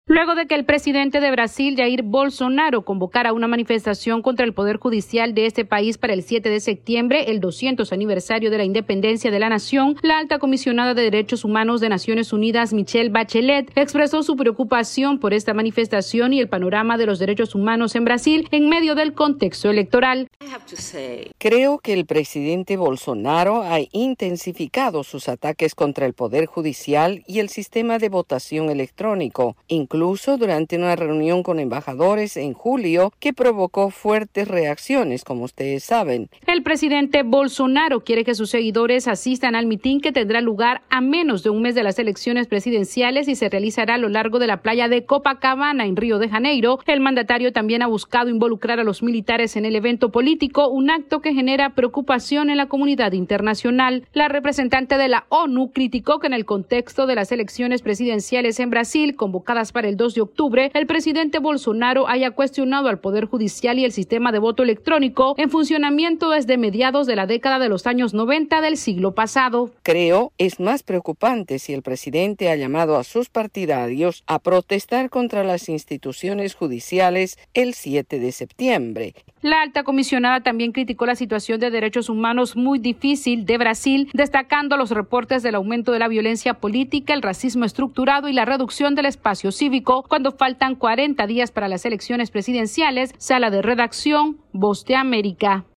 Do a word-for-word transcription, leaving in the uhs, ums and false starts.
Luego de que el presidente de Brasil, Jair Bolsonaro, convocara una manifestación contra el Poder Judicial de este país para el siete de septiembre, el doscientos aniversario de la independencia de la nación, la alta comisionada de Derechos Humanos de Naciones Unidas, Michelle Bachelet, expresó su preocupación por esta manifestación y el panorama de los derechos humanos en Brasil en medio del contexto electoral. Creo que el presidente Bolsonaro ha intensificado sus ataques contra el Poder Judicial y el sistema de votación electrónico, incluso Incluso durante una reunión con embajadores en julio que provocó fuertes reacciones, como ustedes saben. El presidente Bolsonaro quiere que sus seguidores asistan al mitin que tendrá lugar a menos de un mes de las elecciones presidenciales y se realizará a lo largo de la playa de Copacabana en Río de Janeiro. El mandatario también ha buscado involucrar a los militares en el evento político, un acto que genera preocupación en la comunidad internacional. La representante de la ONU criticó que en el contexto de las elecciones presidenciales en Brasil, convocadas para el dos de octubre, el presidente Bolsonaro haya cuestionado al Poder Judicial y el sistema de voto electrónico en funcionamiento desde mediados de la década de los años noventa del siglo pasado. Creo es más preocupante si el presidente ha llamado a sus partidarios a protestar contra las instituciones judiciales el siete de septiembre. La alta comisionada también criticó la situación de derechos humanos muy difícil de Brasil, destacando los reportes del aumento de la violencia política, el racismo estructurado y la reducción del espacio cívico cuando faltan cuarenta días para las elecciones presidenciales. Sala de redacción, Voz de América.